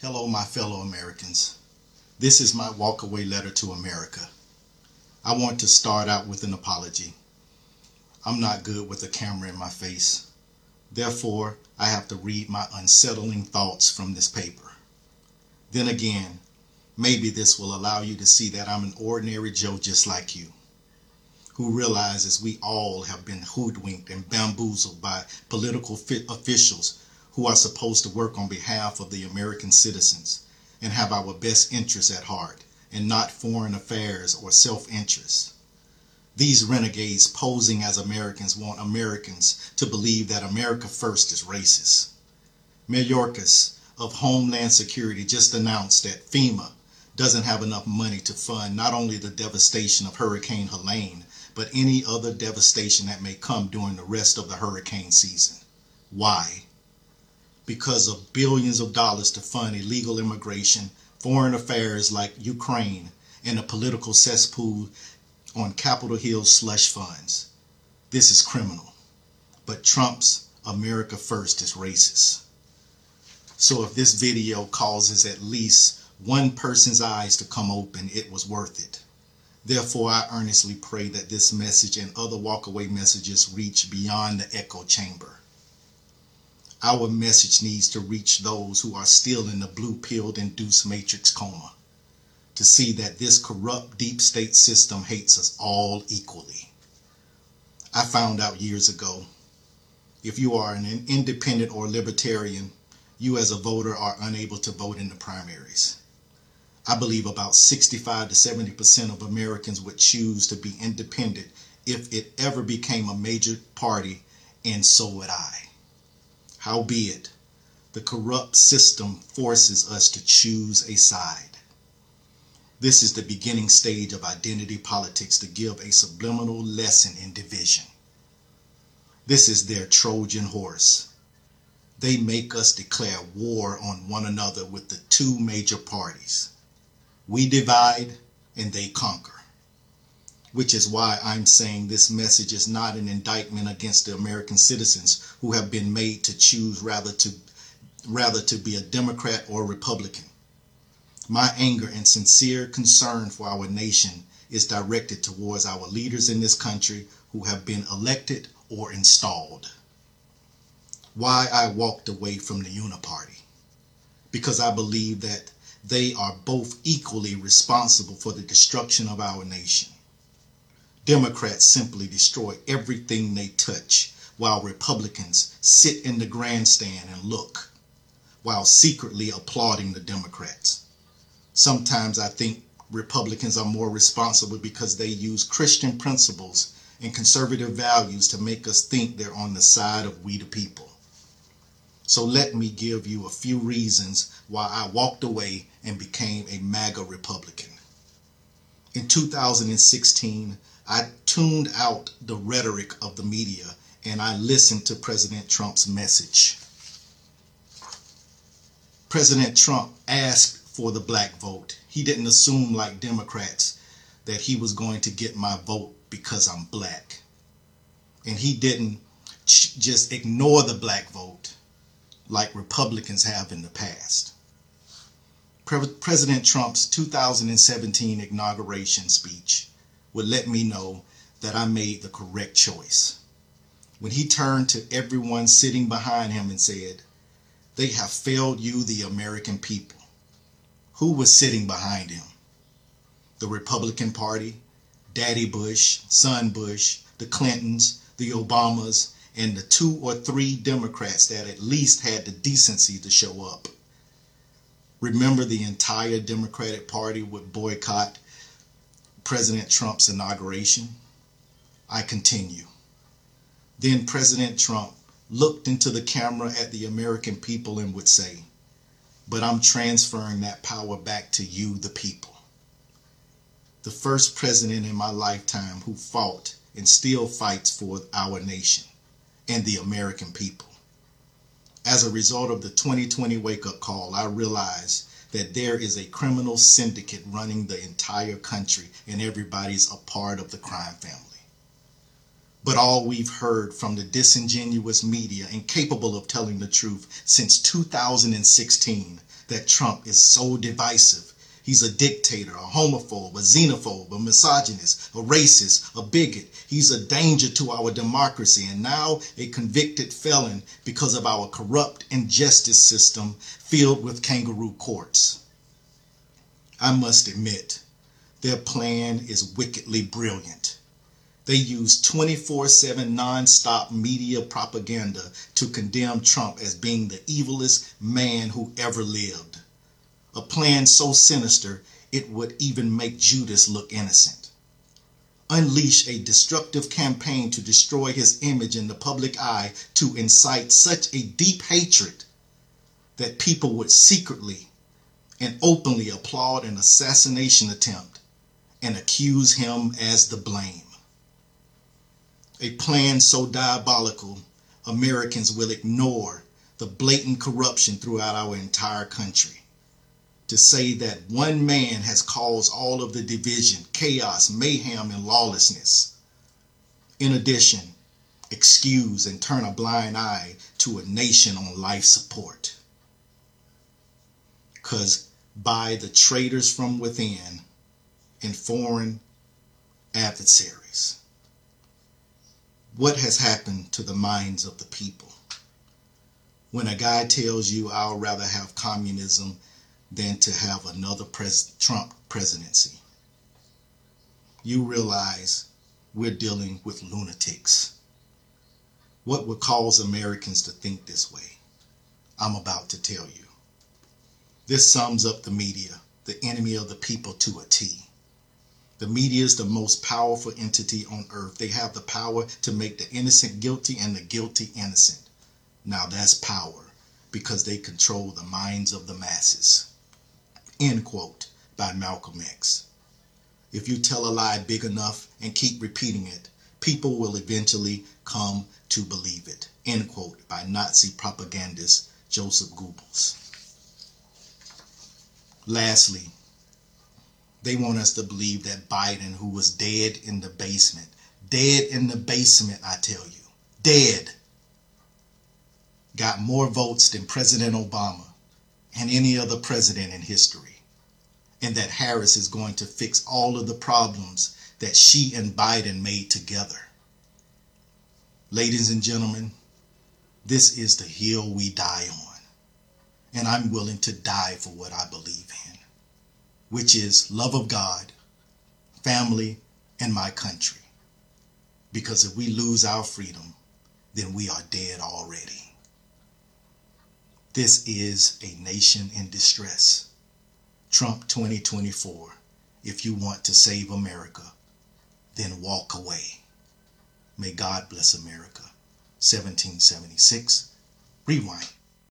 Hello, my fellow Americans. This is my walkaway letter to America. I want to start out with an apology. I'm not good with a camera in my face. Therefore, I have to read my unsettling thoughts from this paper. Then again, maybe this will allow you to see that I'm an ordinary Joe just like you, who realizes we all have been hoodwinked and bamboozled by political officials who are supposed to work on behalf of the American citizens and have our best interests at heart and not foreign affairs or self-interest. These renegades posing as Americans want Americans to believe that America First is racist. Mayorkas of Homeland Security just announced that FEMA doesn't have enough money to fund not only the devastation of Hurricane Helene, but any other devastation that may come during the rest of the hurricane season. Why? Because of billions of dollars to fund illegal immigration, foreign affairs like Ukraine, and a political cesspool on Capitol Hill slush funds. This is criminal. But Trump's America First is racist. So if this video causes at least one person's eyes to come open, it was worth it. Therefore, I earnestly pray that this message and other walkaway messages reach beyond the echo chamber. Our message needs to reach those who are still in the blue-pilled induced matrix coma, to see that this corrupt deep state system hates us all equally. I found out years ago, if you are an independent or libertarian, you as a voter are unable to vote in the primaries. I believe about 65 to 70% of Americans would choose to be independent if it ever became a major party, and so would I. Howbeit, the corrupt system forces us to choose a side. This is the beginning stage of identity politics to give a subliminal lesson in division. This is their Trojan horse. They make us declare war on one another with the two major parties. We divide and they conquer. Which is why I'm saying this message is not an indictment against the American citizens who have been made to choose rather to be a Democrat or Republican. My anger and sincere concern for our nation is directed towards our leaders in this country who have been elected or installed. Why I walked away from the Uniparty? Because I believe that they are both equally responsible for the destruction of our nation. Democrats simply destroy everything they touch, while Republicans sit in the grandstand and look, while secretly applauding the Democrats. Sometimes I think Republicans are more responsible because they use Christian principles and conservative values to make us think they're on the side of we the people. So let me give you a few reasons why I walked away and became a MAGA Republican. In 2016, I tuned out the rhetoric of the media and I listened to President Trump's message. President Trump asked for the black vote. He didn't assume, like Democrats, that he was going to get my vote because I'm black. And he didn't just ignore the black vote like Republicans have in the past. President Trump's 2017 inauguration speech would let me know that I made the correct choice. When he turned to everyone sitting behind him and said, "They have failed you, the American people." Who was sitting behind him? The Republican Party, Daddy Bush, Son Bush, the Clintons, the Obamas, and the 2 or 3 Democrats that at least had the decency to show up. Remember, the entire Democratic Party would boycott President Trump's inauguration? I continue. Then President Trump looked into the camera at the American people and would say, "But I'm transferring that power back to you, the people." The first president in my lifetime who fought and still fights for our nation and the American people. As a result of the 2020 wake-up call, I realized that there is a criminal syndicate running the entire country and everybody's a part of the crime family. But all we've heard from the disingenuous media, incapable of telling the truth since 2016, that Trump is so divisive. He's a dictator, a homophobe, a xenophobe, a misogynist, a racist, a bigot. He's a danger to our democracy and now a convicted felon because of our corrupt injustice system filled with kangaroo courts. I must admit, their plan is wickedly brilliant. They use 24/7 non-stop media propaganda to condemn Trump as being the evilest man who ever lived. A plan so sinister it would even make Judas look innocent. Unleash a destructive campaign to destroy his image in the public eye to incite such a deep hatred that people would secretly and openly applaud an assassination attempt and accuse him as the blame. A plan so diabolical, Americans will ignore the blatant corruption throughout our entire country. To say that one man has caused all of the division, chaos, mayhem, and lawlessness. In addition, excuse and turn a blind eye to a nation on life support. Because by the traitors from within and foreign adversaries. What has happened to the minds of the people? When a guy tells you, I'll rather have communism than to have another Trump presidency, you realize we're dealing with lunatics. What would cause Americans to think this way? I'm about to tell you. This sums up the media, the enemy of the people, to a T. The media is the most powerful entity on earth. They have the power to make the innocent guilty and the guilty innocent. Now that's power because they control the minds of the masses. End quote by Malcolm X. If you tell a lie big enough and keep repeating it, people will eventually come to believe it. End quote by Nazi propagandist Joseph Goebbels. Lastly, they want us to believe that Biden, who was dead in the basement, I tell you, dead, got more votes than President Obama and any other president in history, and that Harris is going to fix all of the problems that she and Biden made together. Ladies and gentlemen, this is the hill we die on, and I'm willing to die for what I believe in, which is love of God, family, and my country. Because if we lose our freedom, then we are dead already. This is a nation in distress. Trump 2024. If you want to save America, then walk away. May God bless America. 1776. Rewind.